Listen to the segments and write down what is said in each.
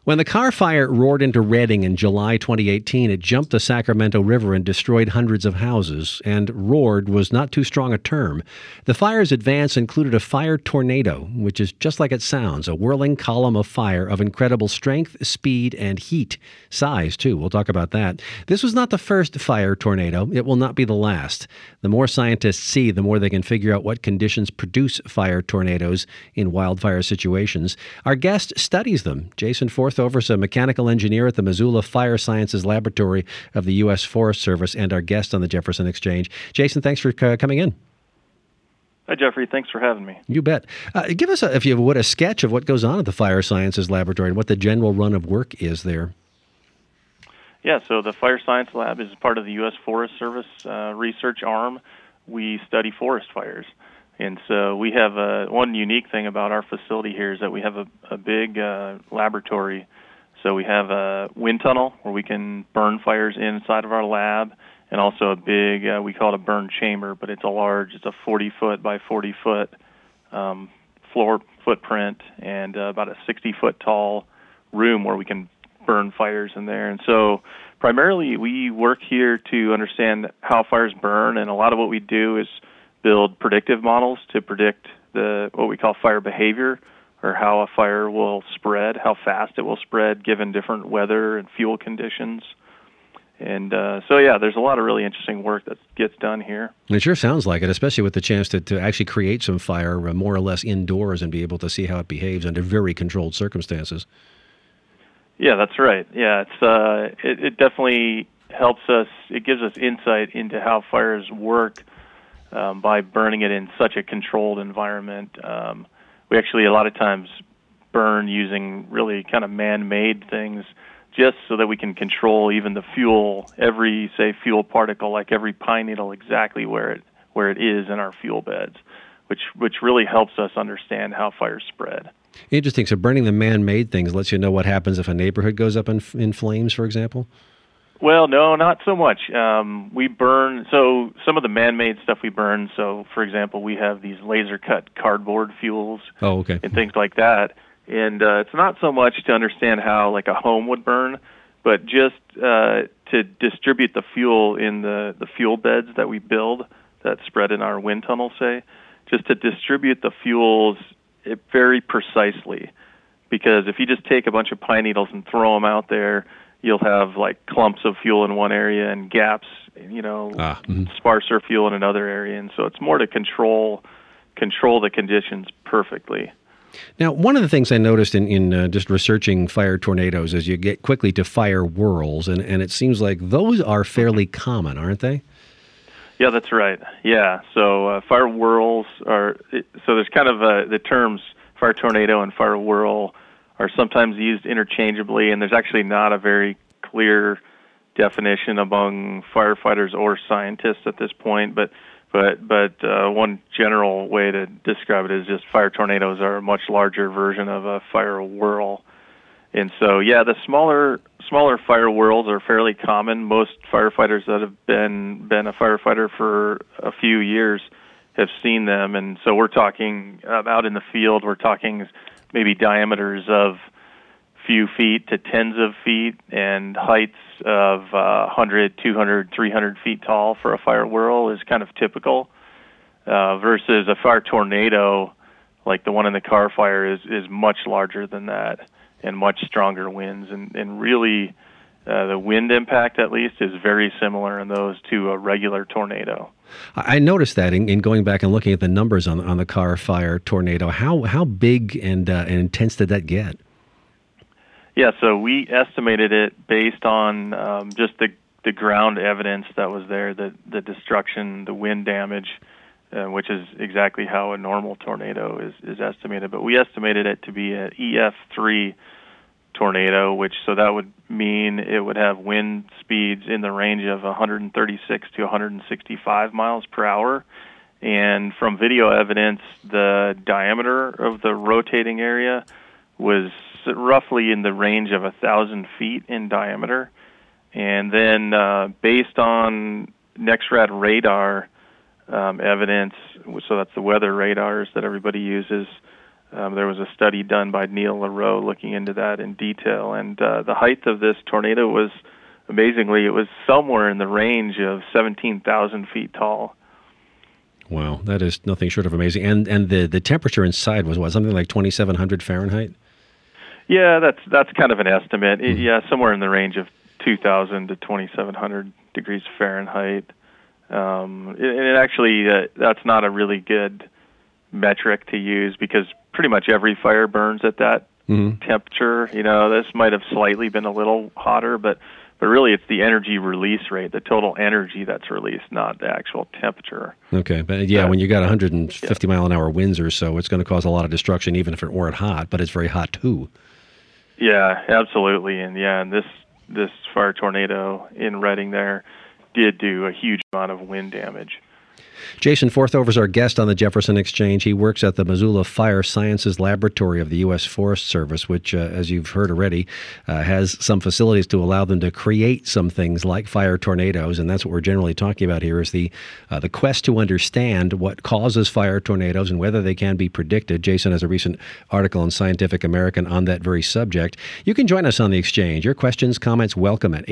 When the Carr Fire roared into Redding in July 2018, it jumped the Sacramento River and destroyed hundreds of houses, and roared was not too strong a term. The fire's advance included a fire tornado, which is just like it sounds, a whirling column of fire of incredible strength, speed, and heat. Size, too. We'll talk about that. This was not the first fire tornado. It will not be the last. The more scientists see, the more they can figure out what conditions produce fire tornadoes in wildfire situations. Our guest studies them. Jason Forthover is a mechanical engineer at the Missoula Fire Sciences Laboratory of the U.S. Forest Service and our guest on the Jefferson Exchange. Jason, thanks for coming in. Hi, Jeffrey. Thanks for having me. You bet. Give us, if you would, a sketch of what goes on at the Fire Sciences Laboratory and what the general run of work is there. Yeah, so the Fire Science Lab is part of the U.S. Forest Service research arm. We study forest fires. And so we have one unique thing about our facility here is that we have a big laboratory. So we have a wind tunnel where we can burn fires inside of our lab, and also a big, we call it a burn chamber, but it's a 40-foot by 40-foot floor footprint, and about a 60-foot tall room where we can burn fires in there. And so primarily we work here to understand how fires burn, and a lot of what we do is build predictive models to predict what we call fire behavior, or how a fire will spread, how fast it will spread given different weather and fuel conditions. And there's a lot of really interesting work that gets done here. It sure sounds like it, especially with the chance to actually create some fire more or less indoors and be able to see how it behaves under very controlled circumstances. Yeah, that's right. Yeah, it definitely helps us. It gives us insight into how fires work by burning it in such a controlled environment. We actually a lot of times burn using really kind of man-made things just so that we can control even the fuel, every, say, fuel particle, like every pine needle, exactly where it is in our fuel beds, which really helps us understand how fires spread. Interesting. So burning the man-made things lets you know what happens if a neighborhood goes up in flames, for example? Well, no, not so much. We burn, so some of the man-made stuff we burn, so for example, we have these laser-cut cardboard fuels and things like that. And it's not so much to understand how like a home would burn, but just to distribute the fuel in the fuel beds that we build that spread in our wind tunnel, say, just to distribute the fuels very precisely. Because if you just take a bunch of pine needles and throw them out there, you'll have like clumps of fuel in one area and gaps, sparser fuel in another area. And so it's more to control the conditions perfectly. Now, one of the things I noticed in just researching fire tornadoes is you get quickly to fire whirls, and it seems like those are fairly common, aren't they? Yeah, that's right. Yeah, so fire whirls so there's kind of the terms fire tornado and fire whirl are sometimes used interchangeably, and there's actually not a very clear definition among firefighters or scientists at this point, but one general way to describe it is just fire tornadoes are a much larger version of a fire whirl. And so, yeah, the smaller fire whirls are fairly common. Most firefighters that have been a firefighter for a few years have seen them. And so we're talking out in the field, we're talking maybe diameters of few feet to tens of feet and heights of 100, 200, 300 feet tall for a fire whirl is kind of typical, versus a fire tornado like the one in the Carr Fire is much larger than that and much stronger winds. And really, the wind impact, at least, is very similar in those to a regular tornado. I noticed that in going back and looking at the numbers on the Carr Fire tornado. How big and intense did that get? Yeah, so we estimated it based on just the ground evidence that was there, the destruction, the wind damage, which is exactly how a normal tornado is estimated. But we estimated it to be an EF3 tornado, so that would mean it would have wind speeds in the range of 136 to 165 miles per hour. And from video evidence, the diameter of the rotating area was roughly in the range of 1,000 feet in diameter. And then based on NEXRAD radar evidence, so that's the weather radars that everybody uses, There was a study done by Neil LaRoe looking into that in detail, and the height of this tornado was, amazingly, it was somewhere in the range of 17,000 feet tall. Wow, that is nothing short of amazing. And the temperature inside was what, something like 2,700 Fahrenheit? Yeah, that's kind of an estimate. Yeah, somewhere in the range of 2,000 to 2,700 degrees Fahrenheit. And actually, that's not a really good metric to use because pretty much every fire burns at that temperature. This might have slightly been a little hotter, but really it's the energy release rate, the total energy that's released, not the actual temperature. Okay, but when you got 150 mile an hour winds or so, it's going to cause a lot of destruction even if it weren't hot, but it's very hot too. Yeah, absolutely. And this fire tornado in Redding there did do a huge amount of wind damage. Jason Forthover is our guest on the Jefferson Exchange. He works at the Missoula Fire Sciences Laboratory of the U.S. Forest Service, which, as you've heard already, has some facilities to allow them to create some things like fire tornadoes. And that's what we're generally talking about here is the quest to understand what causes fire tornadoes and whether they can be predicted. Jason has a recent article in Scientific American on that very subject. You can join us on the Exchange. Your questions, comments, welcome at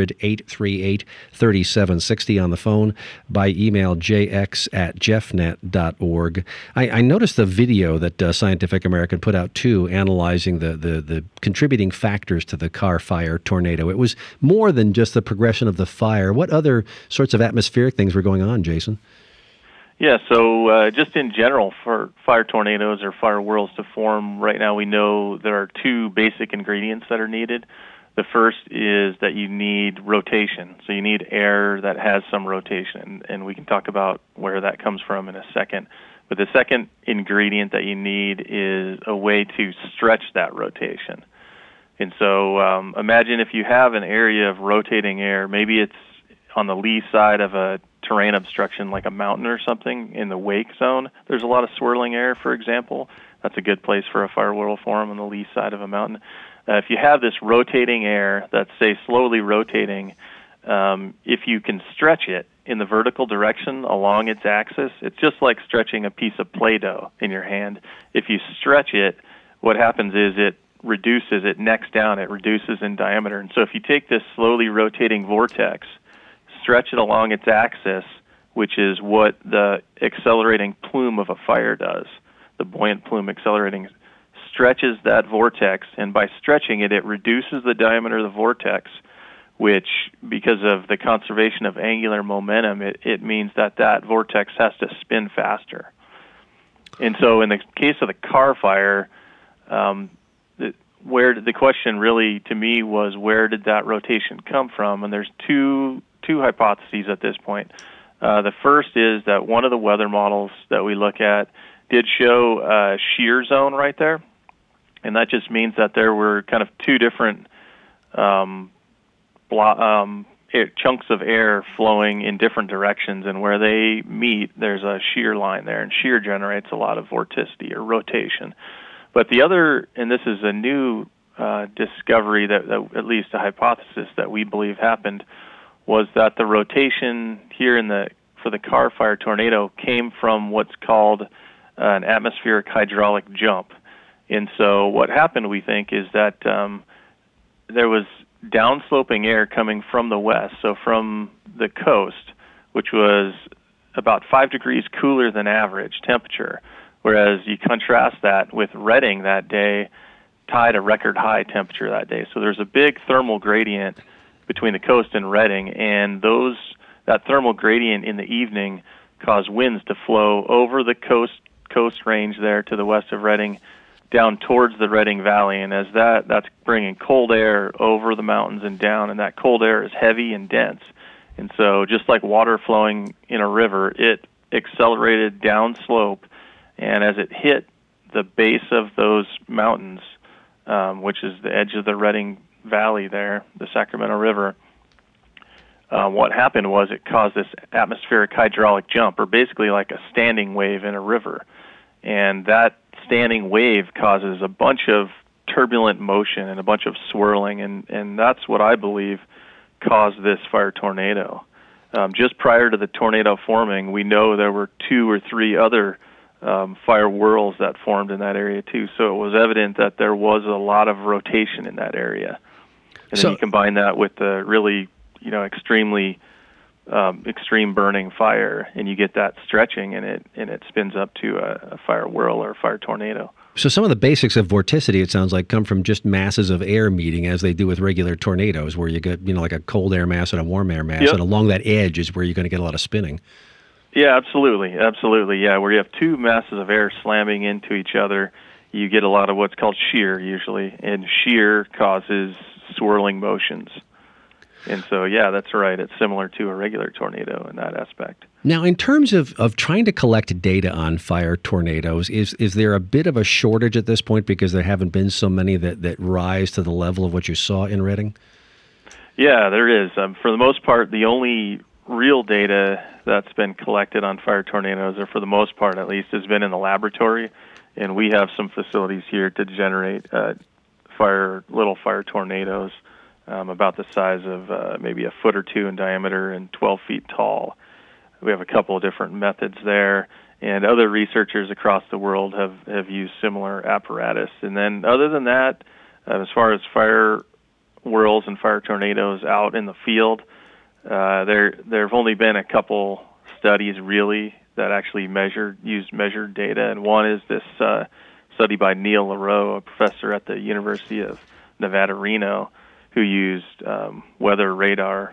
800-838-3760 on the phone, by email jx@jeffnet.org. I noticed the video that Scientific American put out, too, analyzing the contributing factors to the Carr Fire tornado. It was more than just the progression of the fire. What other sorts of atmospheric things were going on, Jason? Yeah, so just in general, for fire tornadoes or fire whirls to form, right now we know there are two basic ingredients that are needed. The first is that you need rotation. So you need air that has some rotation, and we can talk about where that comes from in a second. But the second ingredient that you need is a way to stretch that rotation. And so imagine if you have an area of rotating air, maybe it's on the lee side of a terrain obstruction like a mountain or something in the wake zone. There's a lot of swirling air, for example. That's a good place for a fire whirl to form on the lee side of a mountain. If you have this rotating air that's, say, slowly rotating, if you can stretch it in the vertical direction along its axis, it's just like stretching a piece of Play-Doh in your hand. If you stretch it, what happens is it necks down, it reduces in diameter. And so if you take this slowly rotating vortex, stretch it along its axis, which is what the accelerating plume of a fire does, the buoyant plume accelerating, stretches that vortex, and by stretching it, it reduces the diameter of the vortex, which, because of the conservation of angular momentum, it means that vortex has to spin faster. And so in the case of the Carr Fire, the question really, to me, was where did that rotation come from? And there's two hypotheses at this point. The first is that one of the weather models that we look at did show a shear zone right there. And that just means that there were kind of two different chunks of air flowing in different directions, and where they meet, there's a shear line there, and shear generates a lot of vorticity or rotation. But the other, and this is a new discovery, that at least a hypothesis that we believe happened, was that the rotation here for the Carr Fire tornado came from what's called an atmospheric hydraulic jump. And so what happened, we think, is that there was downsloping air coming from the west, so from the coast, which was about 5 degrees cooler than average temperature, whereas you contrast that with Redding that day, tied a record high temperature that day. So there's a big thermal gradient between the coast and Redding, and that thermal gradient in the evening caused winds to flow over the coast range there to the west of Redding, down towards the Redding Valley, and as that's bringing cold air over the mountains and down, and that cold air is heavy and dense. And so just like water flowing in a river, it accelerated downslope, and as it hit the base of those mountains, which is the edge of the Redding Valley there, the Sacramento River, what happened was it caused this atmospheric hydraulic jump, or basically like a standing wave in a river. And that standing wave causes a bunch of turbulent motion and a bunch of swirling, and that's what I believe caused this fire tornado. Just prior to the tornado forming, we know there were 2 or 3 other fire whirls that formed in that area too. So it was evident that there was a lot of rotation in that area. And then you combine that with the really, extremely extreme burning fire, and you get that stretching, and it spins up to a fire whirl or a fire tornado. So some of the basics of vorticity, it sounds like, come from just masses of air meeting, as they do with regular tornadoes, where you get, like a cold air mass and a warm air mass, and along that edge is where you're going to get a lot of spinning. Yeah, absolutely. Yeah, where you have two masses of air slamming into each other, you get a lot of what's called shear usually, and shear causes swirling motions. And so, yeah, that's right. It's similar to a regular tornado in that aspect. Now, in terms of trying to collect data on fire tornadoes, is there a bit of a shortage at this point because there haven't been so many that rise to the level of what you saw in Redding? Yeah, there is. For the most part, the only real data that's been collected on fire tornadoes, or for the most part at least, has been in the laboratory. And we have some facilities here to generate little fire tornadoes about the size of maybe a foot or two in diameter and 12 feet tall. We have a couple of different methods there, and other researchers across the world have used similar apparatus. And then other than that, as far as fire whirls and fire tornadoes out in the field, there have only been a couple studies really that actually used measured data, and one is this study by Neil LaRoe, a professor at the University of Nevada, Reno, who used weather radar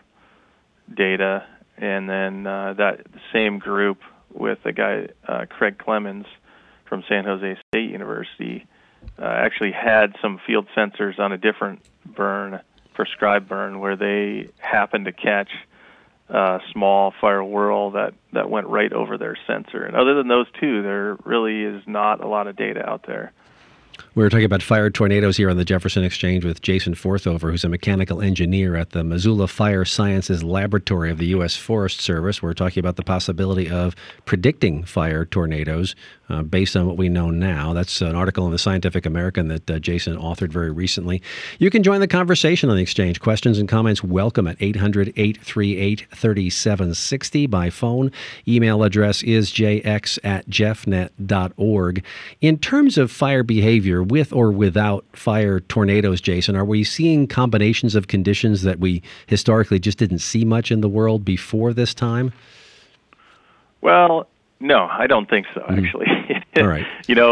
data, and then that same group with a guy, Craig Clemens from San Jose State University, actually had some field sensors on a different prescribed burn, where they happened to catch a small fire whirl that went right over their sensor. And other than those two, there really is not a lot of data out there. We were talking about fire tornadoes here on the Jefferson Exchange with Jason Forthover, who's a mechanical engineer at the Missoula Fire Sciences Laboratory of the U.S. Forest Service. We're talking about the possibility of predicting fire tornadoes based on what we know now. That's an article in the Scientific American that Jason authored very recently. You can join the conversation on the Exchange. Questions and comments welcome at 800-838-3760 by phone. Email address is jx@jeffnet.org. In terms of fire behavior, with or without fire tornadoes, Jason, are we seeing combinations of conditions that we historically just didn't see much in the world before this time? Well, no, I don't think so, actually. All right.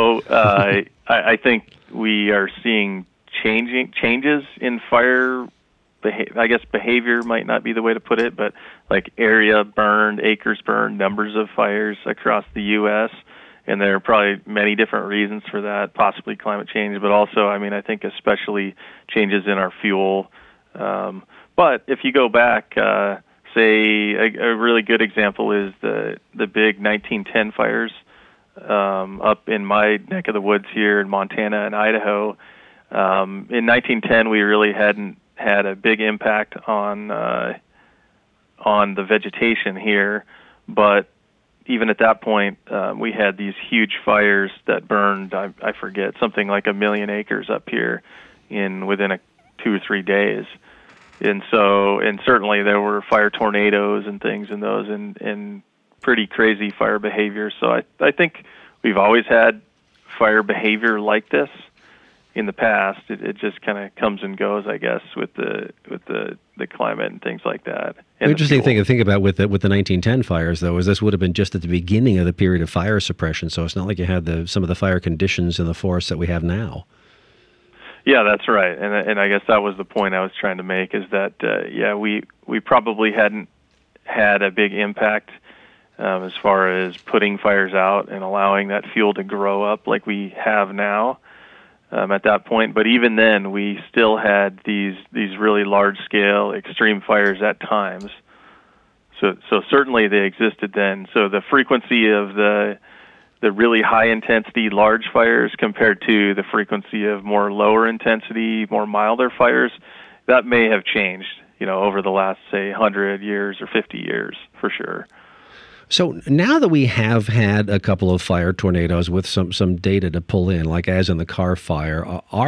I think we are seeing changes in fire I guess behavior might not be the way to put it, but like area burned, acres burned, numbers of fires across the U.S., and there are probably many different reasons for that, possibly climate change, but also, I think especially changes in our fuel. But if you go back, say a really good example is the big 1910 fires up in my neck of the woods here in Montana and Idaho. In 1910, we really hadn't had a big impact on the vegetation here, but even at that point, we had these huge fires that burned, I forget, something like 1 million acres up here within 2 or 3 days. And certainly there were fire tornadoes and things in those, and pretty crazy fire behavior. So I think we've always had fire behavior like this in the past. It just kind of comes and goes, I guess, with the climate and things like that. The interesting thing to think about with the 1910 fires, though, is this would have been just at the beginning of the period of fire suppression. So it's not like you had some of the fire conditions in the forests that we have now. Yeah, that's right, and I guess that was the point I was trying to make, is that we probably hadn't had a big impact as far as putting fires out and allowing that fuel to grow up like we have now at that point. But even then, we still had these really large-scale extreme fires at times. So certainly they existed then. So the frequency of the really high-intensity large fires compared to the frequency of more lower-intensity, more milder fires, that may have changed, over the last, say, 100 years or 50 years, for sure. So now that we have had a couple of fire tornadoes with some data to pull in, like as in the Carr fire,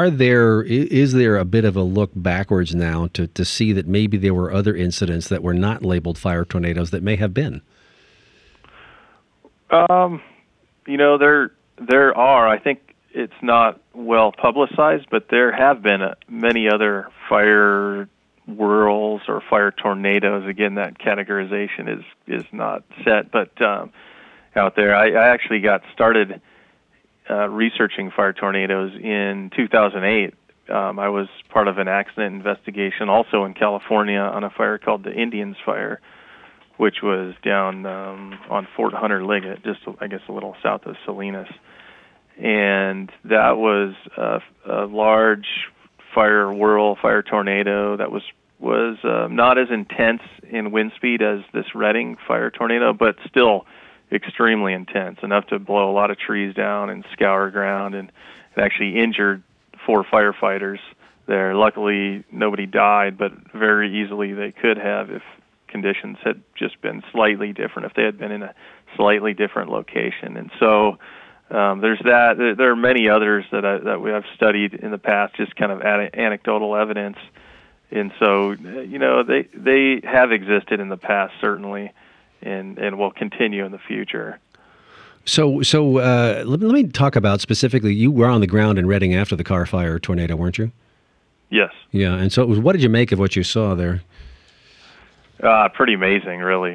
is there a bit of a look backwards now to see that maybe there were other incidents that were not labeled fire tornadoes that may have been? There are. I think it's not well publicized, but there have been many other fire whirls or fire tornadoes. Again, that categorization is not set, but out there, I actually got started researching fire tornadoes in 2008. I was part of an accident investigation also in California on a fire called the Indians Fire, which was down on Fort Hunter Liggett, just I guess a little south of Salinas. And that was a large fire tornado that was not as intense in wind speed as this Redding fire tornado, but still extremely intense, enough to blow a lot of trees down and scour ground, and it actually injured 4 firefighters there. Luckily, nobody died, but very easily they could have if conditions had just been slightly different, if they had been in a slightly different location. And so there's that. There are many others that we have studied in the past, just kind of anecdotal evidence. And so, they have existed in the past, certainly, and will continue in the future. So let me talk about specifically, you were on the ground in Redding after the Carr Fire tornado, weren't you? Yes. Yeah, and so what did you make of what you saw there? Pretty amazing, really.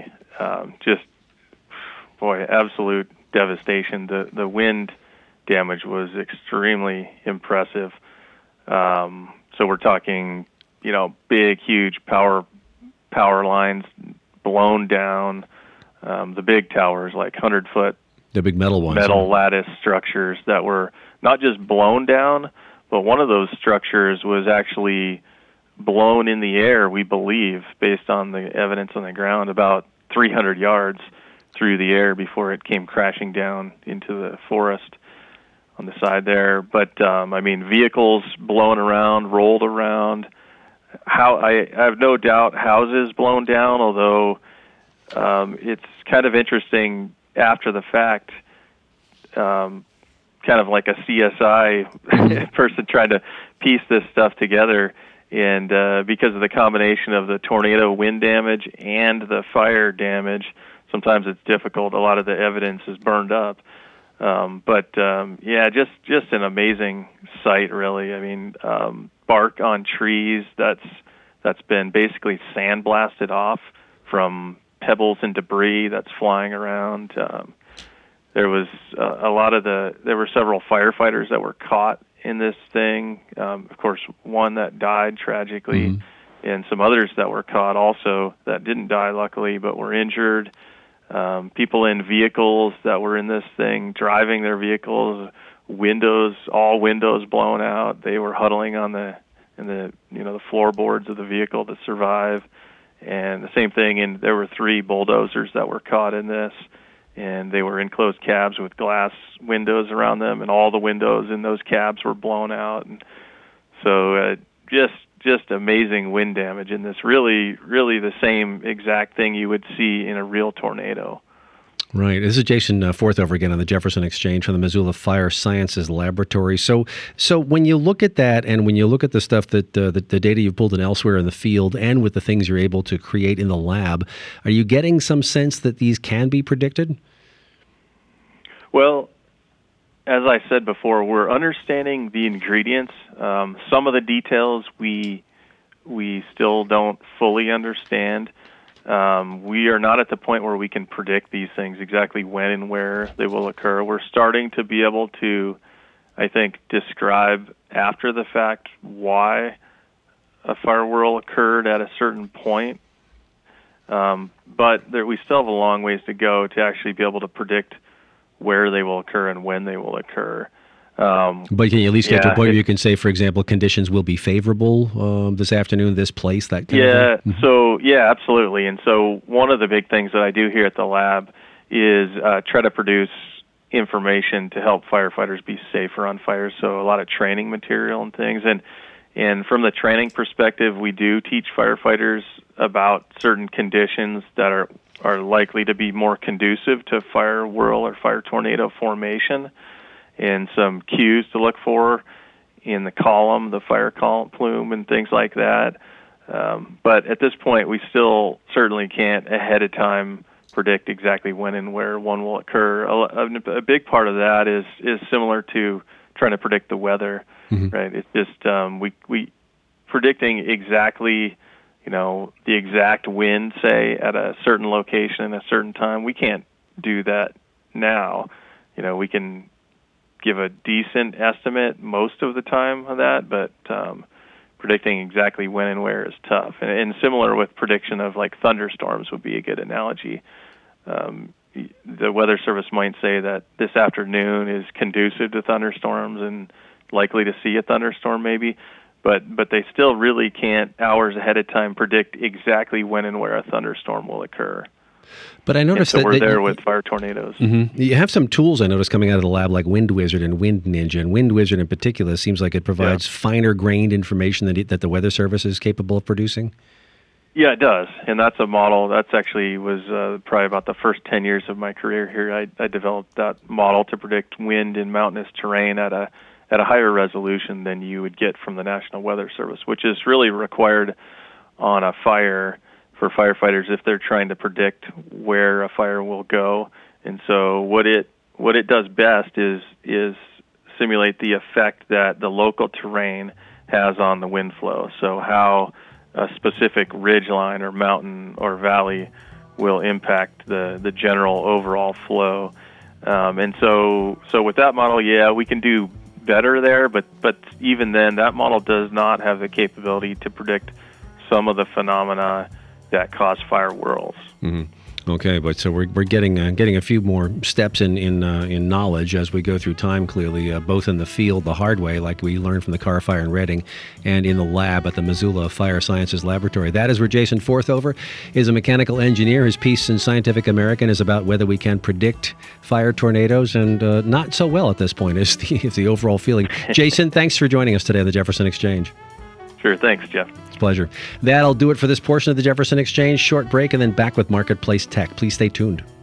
Absolute devastation. The wind damage was extremely impressive. So we're talking, big, huge power lines blown down. The big towers, like 100-foot. The big metal ones. Metal lattice structures that were not just blown down, but one of those structures was actually blown in the air, we believe, based on the evidence on the ground, about 300 yards through the air before it came crashing down into the forest on the side there. But, vehicles blown around, rolled around. I have no doubt houses blown down, although it's kind of interesting after the fact, kind of like a CSI person trying to piece this stuff together. And because of the combination of the tornado wind damage and the fire damage, sometimes it's difficult. A lot of the evidence is burned up. Just an amazing sight, really. Bark on trees that's been basically sandblasted off from pebbles and debris that's flying around. There was there were several firefighters that were caught in this thing. Of course, one that died tragically, and some others that were caught also that didn't die, luckily, but were injured. People in vehicles that were in this thing, driving their vehicles, all windows blown out. They were huddling on the floorboards of the vehicle to survive. And the same thing, and there were 3 bulldozers that were caught in this, and they were enclosed cabs with glass windows around them, and all the windows in those cabs were blown out. And so just amazing wind damage in this, really the same exact thing you would see in a real tornado. Right. This is Jason Forthover again on the Jefferson Exchange from the Missoula Fire Sciences Laboratory. So when you look at that, and when you look at the stuff that the data you've pulled in elsewhere in the field, and with the things you're able to create in the lab, are you getting some sense that these can be predicted? Well, as I said before, we're understanding the ingredients. Some of the details we still don't fully understand. We are not at the point where we can predict these things exactly when and where they will occur. We're starting to be able to, I think, describe after the fact why a fire whirl occurred at a certain point. But we still have a long ways to go to actually be able to predict where they will occur and when they will occur. But can you at least get to a point where you can say, for example, conditions will be favorable this afternoon, this place, that kind of thing? So, absolutely. And so one of the big things that I do here at the lab is try to produce information to help firefighters be safer on fires, so a lot of training material and things. And from the training perspective, we do teach firefighters about certain conditions that are likely to be more conducive to fire whirl or fire tornado formation, and some cues to look for in the column, the fire column plume, and things like that. But at this point, we still certainly can't ahead of time predict exactly when and where one will occur. A big part of that is similar to trying to predict the weather, right? It's just we predicting exactly, the exact wind, say, at a certain location at a certain time. We can't do that now. We can give a decent estimate most of the time of that, but predicting exactly when and where is tough. And similar with prediction of like thunderstorms would be a good analogy. The Weather Service might say that this afternoon is conducive to thunderstorms and likely to see a thunderstorm maybe, but they still really can't hours ahead of time predict exactly when and where a thunderstorm will occur. But I noticed that we're there with fire tornadoes. You have some tools I noticed coming out of the lab like Wind Wizard and Wind Ninja. And Wind Wizard in particular seems like it provides finer grained information that the Weather Service is capable of producing. Yeah, it does. And that's a model that's actually was probably about the first 10 years of my career here. I developed that model to predict wind in mountainous terrain at a higher resolution than you would get from the National Weather Service, which is really required on a fire for firefighters if they're trying to predict where a fire will go. And so what it does best is simulate the effect that the local terrain has on the wind flow. So how a specific ridge line or mountain or valley will impact the general overall flow. And so with that model, we can do better there, but even then, that model does not have the capability to predict some of the phenomena that cause fire whirls. Okay, but so we're getting a few more steps in knowledge as we go through time. Clearly, both in the field the hard way, like we learned from the Carr Fire in Redding, and in the lab at the Missoula Fire Sciences Laboratory. That is where Jason Forthover is a mechanical engineer. His piece in Scientific American is about whether we can predict fire tornadoes, and not so well at this point is the overall feeling. Jason, thanks for joining us today on the Jefferson Exchange. Sure, thanks, Jeff. It's a pleasure. That'll do it for this portion of the Jefferson Exchange. Short break and then back with Marketplace Tech. Please stay tuned.